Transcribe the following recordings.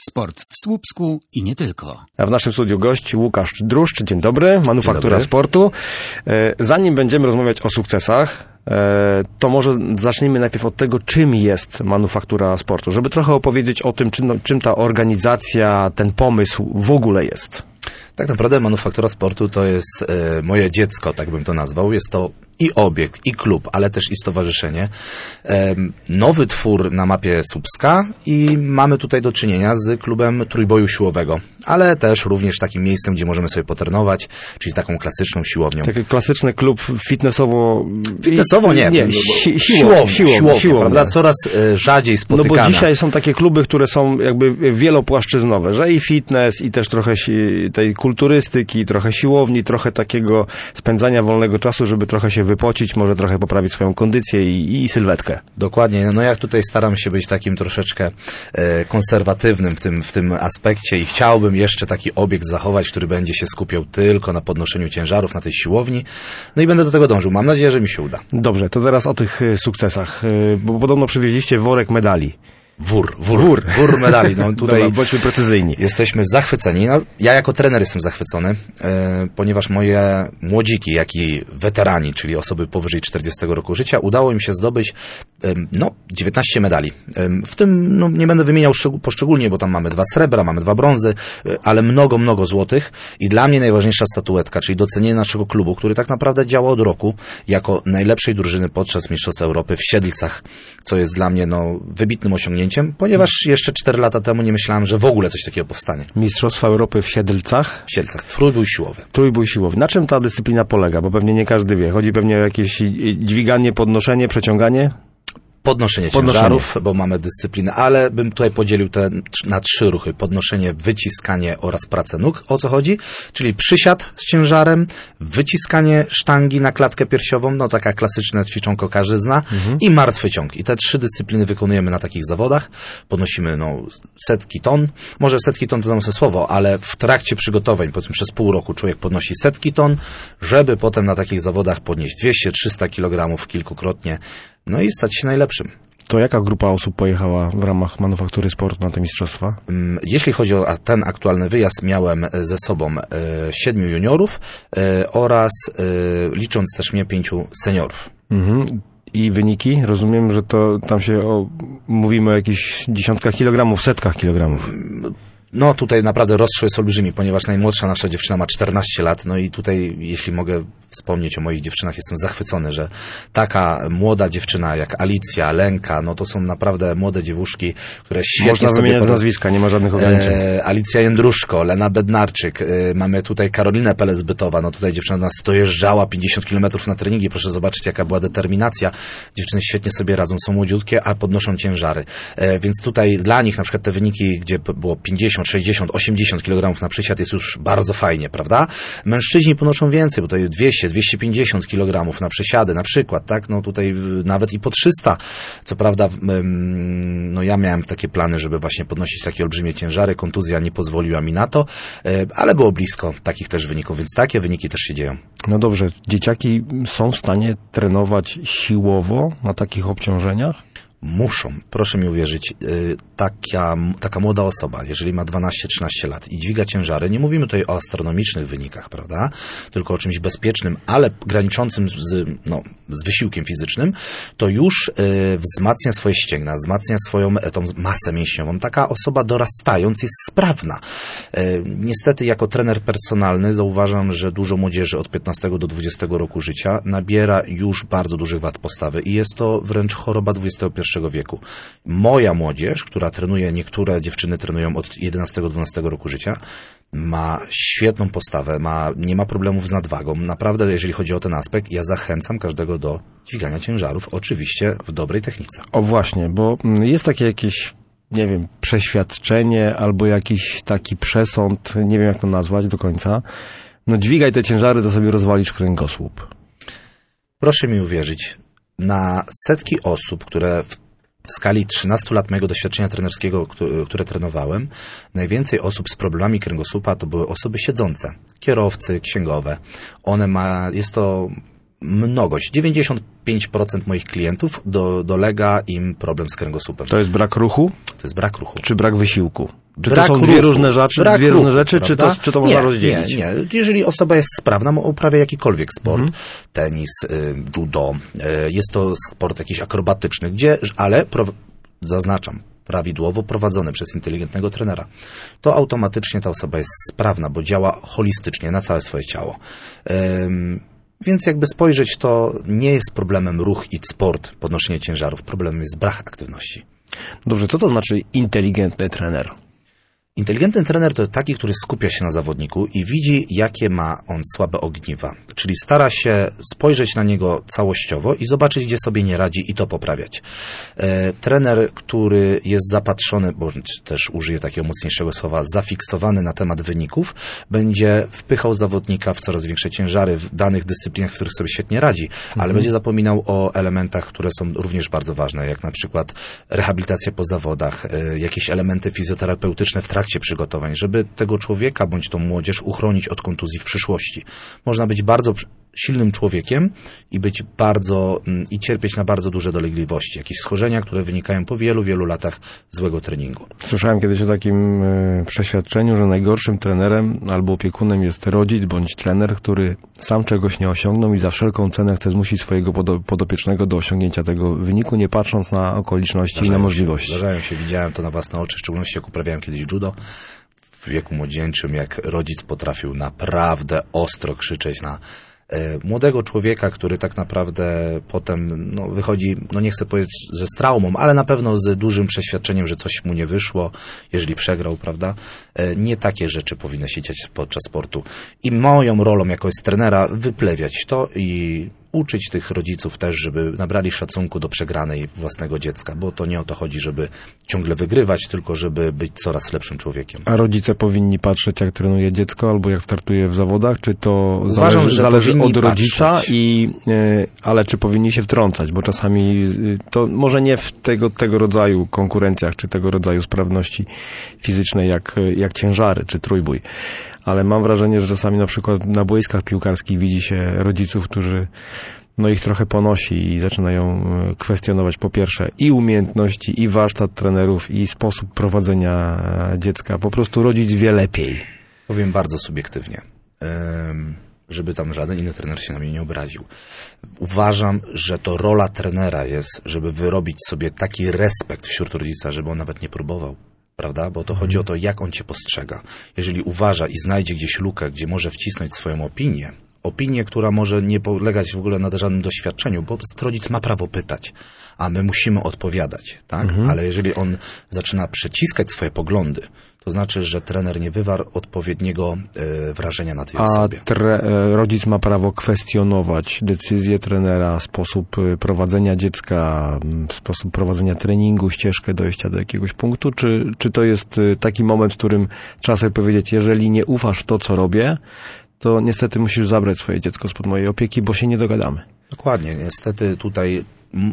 Sport w Słupsku i nie tylko. A w naszym studiu gość Łukasz Druszcz. Dzień dobry, Manufaktura Sportu. Zanim będziemy rozmawiać o sukcesach, to może zacznijmy najpierw od tego, czym jest Manufaktura Sportu, żeby trochę opowiedzieć o tym, czym ta organizacja, ten pomysł w ogóle jest. Tak naprawdę Manufaktura Sportu to jest moje dziecko, tak bym to nazwał. Jest to i obiekt, i klub, ale też i stowarzyszenie. Nowy twór na mapie Słupska i mamy tutaj do czynienia z klubem trójboju siłowego, ale też również takim miejscem, gdzie możemy sobie potrenować, czyli taką klasyczną siłownią. Taki klasyczny klub fitnessowo... Fitnessowo nie. Siłownie, prawda? Coraz rzadziej spotykane. No bo dzisiaj są takie kluby, które są jakby wielopłaszczyznowe, że i fitness, i też trochę tej kulturystyki, trochę siłowni, trochę takiego spędzania wolnego czasu, żeby trochę się wypocić, może trochę poprawić swoją kondycję i sylwetkę. Dokładnie. No jak tutaj staram się być takim troszeczkę konserwatywnym w tym aspekcie i chciałbym jeszcze taki obiekt zachować, który będzie się skupiał tylko na podnoszeniu ciężarów, na tej siłowni. No i będę do tego dążył. Mam nadzieję, że mi się uda. Dobrze, to teraz o tych sukcesach, bo podobno przywieźliście worek medali. Wór medali. No tutaj dobra, bądźmy precyzyjni. Jesteśmy zachwyceni. No, ja jako trener jestem zachwycony, ponieważ moje młodziki, jak i weterani, czyli osoby powyżej 40 roku życia, udało im się zdobyć 19 medali. W tym nie będę wymieniał poszczególnie, bo tam mamy 2 srebra, mamy 2 brązy, ale mnogo złotych. I dla mnie najważniejsza statuetka, czyli docenienie naszego klubu, który tak naprawdę działa od roku jako najlepszej drużyny podczas Mistrzostw Europy w Siedlcach, co jest dla mnie wybitnym osiągnięciem, ponieważ jeszcze 4 lata temu nie myślałem, że w ogóle coś takiego powstanie. Mistrzostwa Europy w Siedlcach? W Siedlcach. Trójbój siłowy. Trójbój siłowy. Na czym ta dyscyplina polega? Bo pewnie nie każdy wie. Chodzi pewnie o jakieś dźwiganie, podnoszenie, przeciąganie? Podnoszenie ciężarów, bo mamy dyscyplinę, ale bym tutaj podzielił na 3 ruchy. Podnoszenie, wyciskanie oraz pracę nóg. O co chodzi? Czyli przysiad z ciężarem, wyciskanie sztangi na klatkę piersiową, taka klasyczna ćwiczonko każdy zna, i martwy ciąg. I te 3 dyscypliny wykonujemy na takich zawodach. Podnosimy setki ton. Może setki ton to za mocne słowo, ale w trakcie przygotowań, powiedzmy przez pół roku, człowiek podnosi setki ton, żeby potem na takich zawodach podnieść 200-300 kg kilkukrotnie. No i stać się najlepszym. To jaka grupa osób pojechała w ramach Manufaktury Sportu na te mistrzostwa? Jeśli chodzi o ten aktualny wyjazd, miałem ze sobą 7 juniorów oraz licząc też mnie 5 seniorów. I wyniki? Rozumiem, że to tam się mówimy o jakichś dziesiątkach kilogramów, setkach kilogramów. No tutaj naprawdę rozstrzał jest olbrzymi, ponieważ najmłodsza nasza dziewczyna ma 14 lat, no i tutaj, jeśli mogę wspomnieć o moich dziewczynach, jestem zachwycony, że taka młoda dziewczyna jak Alicja, Lenka, to są naprawdę młode dziewuszki, które świetnie można sobie... wymieniać z nazwiska, nie ma żadnych ograniczeń. Alicja Jędruszko, Lena Bednarczyk, mamy tutaj Karolinę Pelec-Bytowa, tutaj dziewczyna do nas dojeżdżała 50 km na treningi, proszę zobaczyć, jaka była determinacja. Dziewczyny świetnie sobie radzą, są młodziutkie, a podnoszą ciężary. Więc tutaj dla nich na przykład te wyniki, gdzie było 50, 60, 80 kg na przysiad jest już bardzo fajnie, prawda? Mężczyźni ponoszą więcej, bo to jest 200, 250 kg na przysiady na przykład, tak? Tutaj nawet i po 300. Co prawda, ja miałem takie plany, żeby właśnie podnosić takie olbrzymie ciężary, kontuzja nie pozwoliła mi na to, ale było blisko takich też wyników, więc takie wyniki też się dzieją. No dobrze, dzieciaki są w stanie trenować siłowo na takich obciążeniach? Muszą, proszę mi uwierzyć, taka młoda osoba, jeżeli ma 12-13 lat i dźwiga ciężary, nie mówimy tutaj o astronomicznych wynikach, prawda, tylko o czymś bezpiecznym, ale graniczącym z wysiłkiem fizycznym, to już wzmacnia swoje ścięgna, wzmacnia swoją tą masę mięśniową. Taka osoba dorastając jest sprawna. Niestety jako trener personalny zauważam, że dużo młodzieży od 15 do 20 roku życia nabiera już bardzo dużych wad postawy i jest to wręcz choroba XXI wieku. Moja młodzież, która trenuje, niektóre dziewczyny trenują od 11-12 roku życia, ma świetną postawę, nie ma problemów z nadwagą. Naprawdę, jeżeli chodzi o ten aspekt, ja zachęcam każdego do dźwigania ciężarów, oczywiście w dobrej technice. O właśnie, bo jest takie jakieś, nie wiem, przeświadczenie albo jakiś taki przesąd, nie wiem jak to nazwać do końca, dźwigaj te ciężary, to sobie rozwalisz kręgosłup. Proszę mi uwierzyć, na setki osób, które w skali 13 lat mojego doświadczenia trenerskiego, które trenowałem, najwięcej osób z problemami kręgosłupa to były osoby siedzące, kierowcy, księgowe. Jest to mnogość. 95% moich klientów dolega im problem z kręgosłupem. To jest brak ruchu? to jest brak ruchu. Czy brak wysiłku? Czy Brak to są ruchu. dwie różne rzeczy, Prawda? czy to można rozdzielić? Nie. Jeżeli osoba jest sprawna, uprawia jakikolwiek sport, tenis, judo, jest to sport jakiś akrobatyczny, zaznaczam, prawidłowo prowadzony przez inteligentnego trenera, to automatycznie ta osoba jest sprawna, bo działa holistycznie na całe swoje ciało. Więc jakby spojrzeć, to nie jest problemem ruch i sport, podnoszenie ciężarów. Problemem jest brak aktywności. Dobrze, co to znaczy inteligentny trener? Inteligentny trener to taki, który skupia się na zawodniku i widzi, jakie ma on słabe ogniwa. Czyli stara się spojrzeć na niego całościowo i zobaczyć, gdzie sobie nie radzi i to poprawiać. Trener, który jest zapatrzony, bądź też użyję takiego mocniejszego słowa, zafiksowany na temat wyników, będzie wpychał zawodnika w coraz większe ciężary w danych dyscyplinach, w których sobie świetnie radzi, ale będzie zapominał o elementach, które są również bardzo ważne, jak na przykład rehabilitacja po zawodach, jakieś elementy fizjoterapeutyczne w trakcie przygotowań, żeby tego człowieka bądź tą młodzież uchronić od kontuzji w przyszłości. Można być bardzo silnym człowiekiem i cierpieć na bardzo duże dolegliwości, jakieś schorzenia, które wynikają po wielu, wielu latach złego treningu. Słyszałem kiedyś o takim przeświadczeniu, że najgorszym trenerem albo opiekunem jest rodzic bądź trener, który sam czegoś nie osiągnął i za wszelką cenę chce zmusić swojego podopiecznego do osiągnięcia tego wyniku, nie patrząc na okoliczności i na możliwości. Zdarzają się, widziałem to na własne oczy, w szczególności jak uprawiałem kiedyś judo w wieku młodzieńczym, jak rodzic potrafił naprawdę ostro krzyczeć na młodego człowieka, który tak naprawdę potem wychodzi, nie chcę powiedzieć, że z traumą, ale na pewno z dużym przeświadczeniem, że coś mu nie wyszło, jeżeli przegrał, prawda? Nie takie rzeczy powinny się dziać podczas sportu. I moją rolą jako trenera wyplewiać to i uczyć tych rodziców też, żeby nabrali szacunku do przegranej własnego dziecka, bo to nie o to chodzi, żeby ciągle wygrywać, tylko żeby być coraz lepszym człowiekiem. A rodzice powinni patrzeć, jak trenuje dziecko albo jak startuje w zawodach? Czy to Uważam, zależy od rodzica, ale czy powinni się wtrącać? Bo czasami to może nie w tego rodzaju konkurencjach, czy tego rodzaju sprawności fizycznej, jak ciężary, czy trójbój. Ale mam wrażenie, że czasami na przykład na boiskach piłkarskich widzi się rodziców, którzy ich trochę ponosi i zaczynają kwestionować po pierwsze i umiejętności, i warsztat trenerów, i sposób prowadzenia dziecka. Po prostu rodzic wie lepiej. Powiem bardzo subiektywnie, żeby tam żaden inny trener się na mnie nie obraził. Uważam, że to rola trenera jest, żeby wyrobić sobie taki respekt wśród rodzica, żeby on nawet nie próbował. Prawda? Bo to chodzi o to, jak on cię postrzega. Jeżeli uważa i znajdzie gdzieś lukę, gdzie może wcisnąć swoją opinię, która może nie polegać w ogóle na żadnym doświadczeniu, bo rodzic ma prawo pytać, a my musimy odpowiadać, tak? Ale jeżeli on zaczyna przeciskać swoje poglądy, to znaczy, że trener nie wywarł odpowiedniego wrażenia na tej osobie. Rodzic ma prawo kwestionować decyzję trenera, sposób prowadzenia dziecka, sposób prowadzenia treningu, ścieżkę dojścia do jakiegoś punktu, czy to jest taki moment, w którym trzeba sobie powiedzieć, jeżeli nie ufasz w to, co robię, to niestety musisz zabrać swoje dziecko spod mojej opieki, bo się nie dogadamy. Dokładnie. Niestety tutaj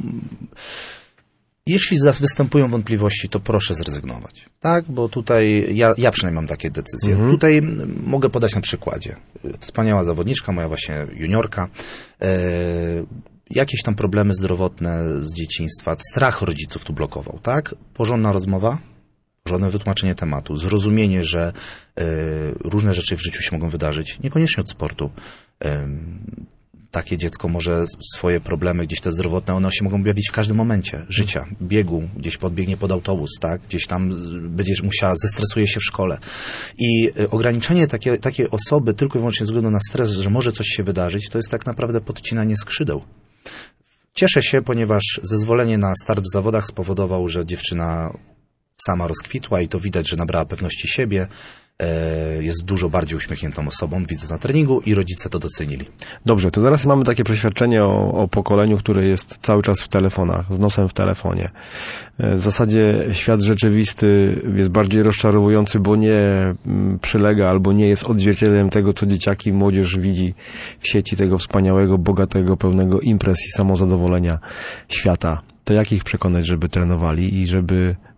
jeśli występują wątpliwości, to proszę zrezygnować. Tak? Bo tutaj ja przynajmniej mam takie decyzje. Tutaj mogę podać na przykładzie. Wspaniała zawodniczka, moja właśnie juniorka, jakieś tam problemy zdrowotne z dzieciństwa, strach rodziców tu blokował. Tak? Porządna rozmowa, porządne wytłumaczenie tematu, zrozumienie, że różne rzeczy w życiu się mogą wydarzyć, niekoniecznie od sportu. Takie dziecko może swoje problemy gdzieś te zdrowotne, one się mogą objawić w każdym momencie życia, biegu, gdzieś podbiegnie pod autobus, tak? Gdzieś tam będziesz musiała, zestresuje się w szkole. I ograniczenie takiej osoby tylko i wyłącznie ze względu na stres, że może coś się wydarzyć, to jest tak naprawdę podcinanie skrzydeł. Cieszę się, ponieważ zezwolenie na start w zawodach spowodował, że dziewczyna sama rozkwitła i to widać, że nabrała pewności siebie, jest dużo bardziej uśmiechniętą osobą, widzę na treningu i rodzice to docenili. Dobrze, to teraz mamy takie przeświadczenie o pokoleniu, które jest cały czas w telefonach, z nosem w telefonie. W zasadzie świat rzeczywisty jest bardziej rozczarowujący, bo nie przylega albo nie jest odzwierciedleniem tego, co dzieciaki i młodzież widzi w sieci, tego wspaniałego, bogatego, pełnego imprez i samozadowolenia świata. To jak ich przekonać, żeby trenowali i żeby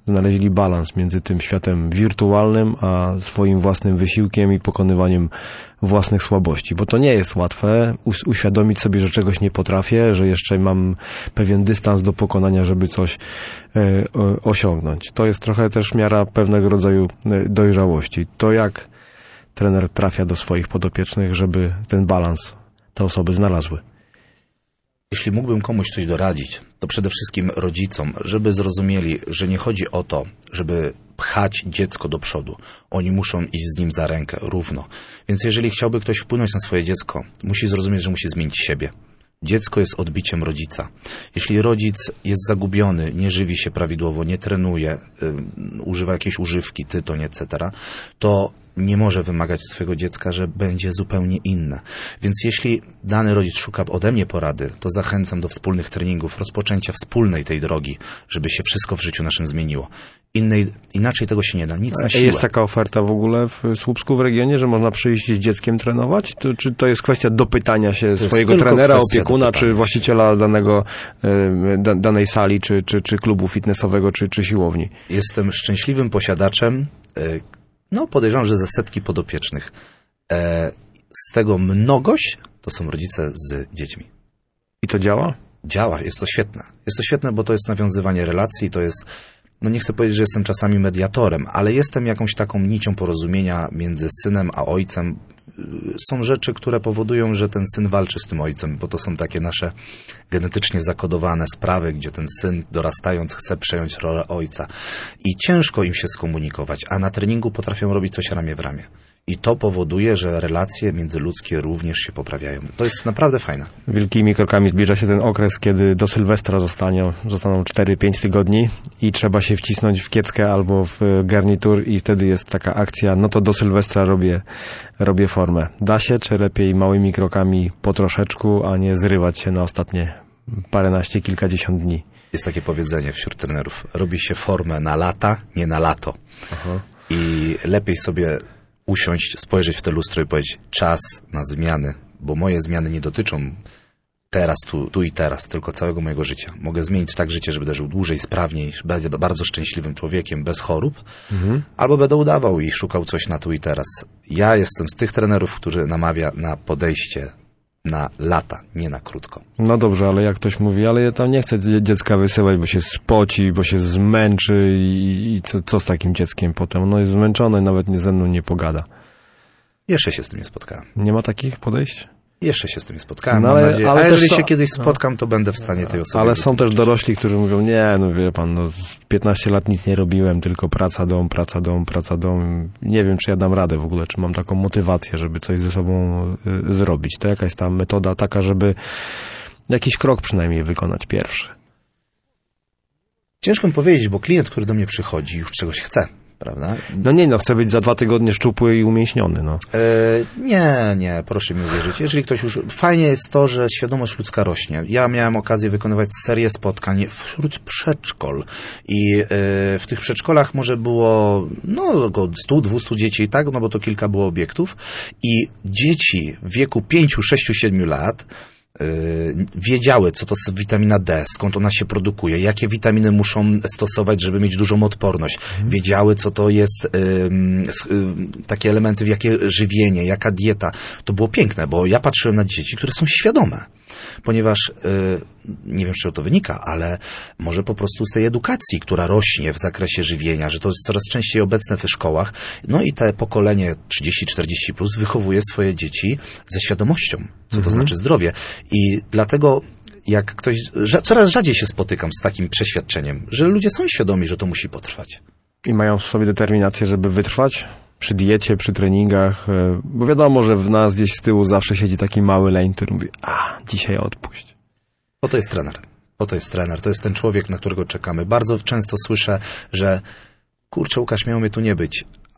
znaleźli balans między tym światem wirtualnym, a swoim własnym wysiłkiem i pokonywaniem własnych słabości. Bo to nie jest łatwe uświadomić sobie, że czegoś nie potrafię, że jeszcze mam pewien dystans do pokonania, żeby coś osiągnąć. To jest trochę też miara pewnego rodzaju dojrzałości. To jak trener trafia do swoich podopiecznych, żeby ten balans te osoby znalazły. Jeśli mógłbym komuś coś doradzić, to przede wszystkim rodzicom, żeby zrozumieli, że nie chodzi o to, żeby pchać dziecko do przodu. Oni muszą iść z nim za rękę, równo. Więc jeżeli chciałby ktoś wpłynąć na swoje dziecko, musi zrozumieć, że musi zmienić siebie. Dziecko jest odbiciem rodzica. Jeśli rodzic jest zagubiony, nie żywi się prawidłowo, nie trenuje, używa jakiejś używki, tytoń, etc., to nie może wymagać od swojego dziecka, że będzie zupełnie inne. Więc jeśli dany rodzic szuka ode mnie porady, to zachęcam do wspólnych treningów, rozpoczęcia wspólnej tej drogi, żeby się wszystko w życiu naszym zmieniło. Inaczej tego się nie da, nic na siłę. Jest taka oferta w ogóle w Słupsku, w regionie, że można przyjść z dzieckiem trenować? Czy to jest kwestia dopytania się swojego trenera, opiekuna, czy właściciela danej sali, czy klubu fitnessowego, czy siłowni? Jestem szczęśliwym posiadaczem, podejrzewam, że ze setki podopiecznych. Z tego mnogość to są rodzice z dziećmi. I to działa? Działa, jest to świetne. Jest to świetne, bo to jest nawiązywanie relacji, to jest, nie chcę powiedzieć, że jestem czasami mediatorem, ale jestem jakąś taką nicią porozumienia między synem a ojcem. Są rzeczy, które powodują, że ten syn walczy z tym ojcem, bo to są takie nasze genetycznie zakodowane sprawy, gdzie ten syn dorastając chce przejąć rolę ojca. I ciężko im się skomunikować, a na treningu potrafią robić coś ramię w ramię. I to powoduje, że relacje międzyludzkie również się poprawiają. To jest naprawdę fajne. Wielkimi krokami zbliża się ten okres, kiedy do Sylwestra zostaną 4-5 tygodni i trzeba się wcisnąć w kieckę albo w garnitur i wtedy jest taka akcja, no to do Sylwestra robię formę. Da się, czy lepiej małymi krokami po troszeczku, a nie zrywać się na ostatnie paręnaście, kilkadziesiąt dni? Jest takie powiedzenie wśród trenerów. Robi się formę na lata, nie na lato. Aha. I lepiej sobie usiąść, spojrzeć w te lustro i powiedzieć czas na zmiany, bo moje zmiany nie dotyczą teraz, tu i teraz, tylko całego mojego życia. Mogę zmienić tak życie, że będę żył dłużej, sprawniej, będę bardzo szczęśliwym człowiekiem, bez chorób, albo będę udawał i szukał coś na tu i teraz. Ja jestem z tych trenerów, którzy namawia na podejście na lata, nie na krótko. No dobrze, ale jak ktoś mówi, ale ja tam nie chcę dziecka wysyłać, bo się spoci, bo się zmęczy i co z takim dzieckiem potem? No jest zmęczone, nawet ze mną nie pogada. Jeszcze się z tym nie spotkałem. Nie ma takich podejść? Jeszcze się z tym nie spotkałem, mam nadzieję. A jeżeli się kiedyś spotkam, to będę w stanie tej osobie Ale są też dorośli, którzy mówią, nie, no wie pan, 15 lat nic nie robiłem, tylko praca, dom. Nie wiem, czy ja dam radę w ogóle, czy mam taką motywację, żeby coś ze sobą zrobić. To jakaś tam metoda taka, żeby jakiś krok przynajmniej wykonać pierwszy. Ciężko mi powiedzieć, bo klient, który do mnie przychodzi, już czegoś chce. Prawda? Chcę być za 2 tygodnie szczupły i umięśniony, no. Nie, proszę mi uwierzyć. Jeżeli ktoś już... Fajnie jest to, że świadomość ludzka rośnie. Ja miałem okazję wykonywać serię spotkań wśród przedszkol i w tych przedszkolach może było około 100-200 dzieci, tak? No bo to kilka było obiektów i dzieci w wieku 5, 6, 7 lat wiedziały, co to jest witamina D, skąd ona się produkuje, jakie witaminy muszą stosować, żeby mieć dużą odporność. Wiedziały, co to jest takie elementy, jakie żywienie, jaka dieta. To było piękne, bo ja patrzyłem na dzieci, które są świadome. Ponieważ, nie wiem, z czego to wynika, ale może po prostu z tej edukacji, która rośnie w zakresie żywienia, że to jest coraz częściej obecne w szkołach, no i te pokolenie 30-40 plus wychowuje swoje dzieci ze świadomością, co to znaczy zdrowie. I dlatego jak ktoś, coraz rzadziej się spotykam z takim przeświadczeniem, że ludzie są świadomi, że to musi potrwać. I mają w sobie determinację, żeby wytrwać? Przy diecie, przy treningach, bo wiadomo, że w nas gdzieś z tyłu zawsze siedzi taki mały leń, który mówi, dzisiaj odpuść. Po to jest trener. To jest ten człowiek, na którego czekamy. Bardzo często słyszę, że kurczę, Łukasz, miało mnie tu nie być,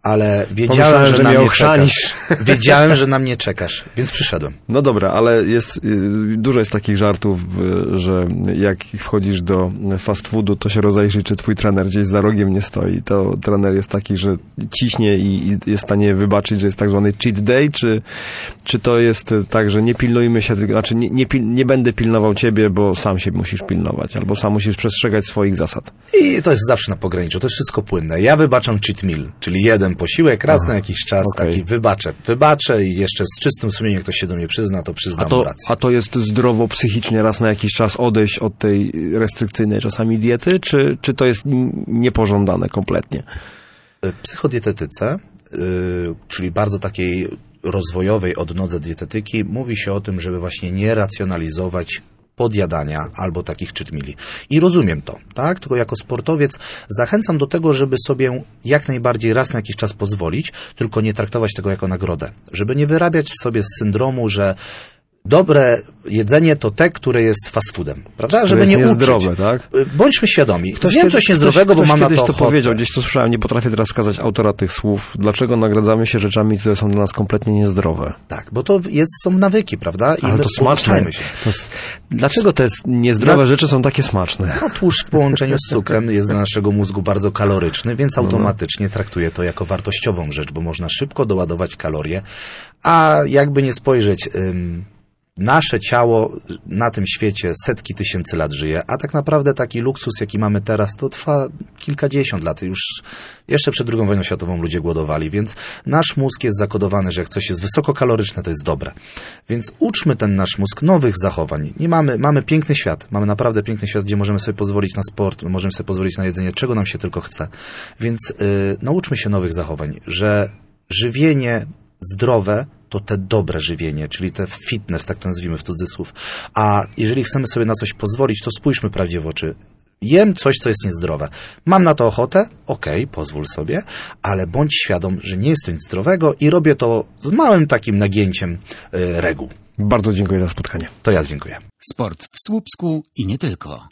ale wiedziałem, że na mnie chrzanisz. Wiedziałem, że na mnie czekasz, więc przyszedłem. No dobra, ale dużo jest takich żartów, że jak wchodzisz do fast foodu, to się rozejrzyj, czy twój trener gdzieś za rogiem nie stoi. To trener jest taki, że ciśnie i jest w stanie wybaczyć, że jest tak zwany cheat day, czy to jest tak, że nie pilnujmy się, znaczy nie będę pilnował ciebie, bo sam się musisz pilnować, albo sam musisz przestrzegać swoich zasad. I to jest zawsze na pograniczu, to jest wszystko płynne. Ja wybaczam cheat meal, czyli jeden posiłek, raz na jakiś czas, taki wybaczę i jeszcze z czystym sumieniem ktoś się do mnie przyzna, to przyznam mu rację. A to jest zdrowo psychicznie raz na jakiś czas odejść od tej restrykcyjnej czasami diety, czy to jest niepożądane kompletnie? W psychodietetyce, czyli bardzo takiej rozwojowej odnodze dietetyki, mówi się o tym, żeby właśnie nie racjonalizować podjadania albo takich cheat meali. I rozumiem to, tak? Tylko jako sportowiec zachęcam do tego, żeby sobie jak najbardziej raz na jakiś czas pozwolić, tylko nie traktować tego jako nagrodę. Żeby nie wyrabiać w sobie syndromu, że dobre jedzenie to te, które jest fast foodem, prawda? Żeby nie niezdrowe, tak? Bądźmy świadomi. Zjem coś niezdrowego, bo mam na to kiedyś to ochotę. powiedział, gdzieś to słyszałem, nie potrafię teraz skazać autora tych słów. Dlaczego nagradzamy się rzeczami, które są dla nas kompletnie niezdrowe? Tak, bo to są nawyki, prawda? I ale to smaczne. Dlaczego te niezdrowe rzeczy są takie smaczne? No, tłuszcz w połączeniu z cukrem jest dla naszego mózgu bardzo kaloryczny, więc automatycznie traktuje to jako wartościową rzecz, bo można szybko doładować kalorie, a jakby nie spojrzeć... Nasze ciało na tym świecie setki tysięcy lat żyje, a tak naprawdę taki luksus, jaki mamy teraz, to trwa kilkadziesiąt lat. Już jeszcze przed II wojną światową ludzie głodowali, więc nasz mózg jest zakodowany, że jak coś jest wysokokaloryczne, to jest dobre. Więc uczmy ten nasz mózg nowych zachowań. Mamy piękny świat, mamy naprawdę piękny świat, gdzie możemy sobie pozwolić na sport, możemy sobie pozwolić na jedzenie, czego nam się tylko chce. Więc nauczmy się nowych zachowań, że żywienie zdrowe to te dobre żywienie, czyli te fitness, tak to nazwijmy w cudzysłów. A jeżeli chcemy sobie na coś pozwolić, to spójrzmy prawdzie w oczy. Jem coś, co jest niezdrowe. Mam na to ochotę? Okej, pozwól sobie, ale bądź świadom, że nie jest to nic zdrowego i robię to z małym takim nagięciem reguł. Bardzo dziękuję za spotkanie. To ja dziękuję. Sport w Słupsku i nie tylko.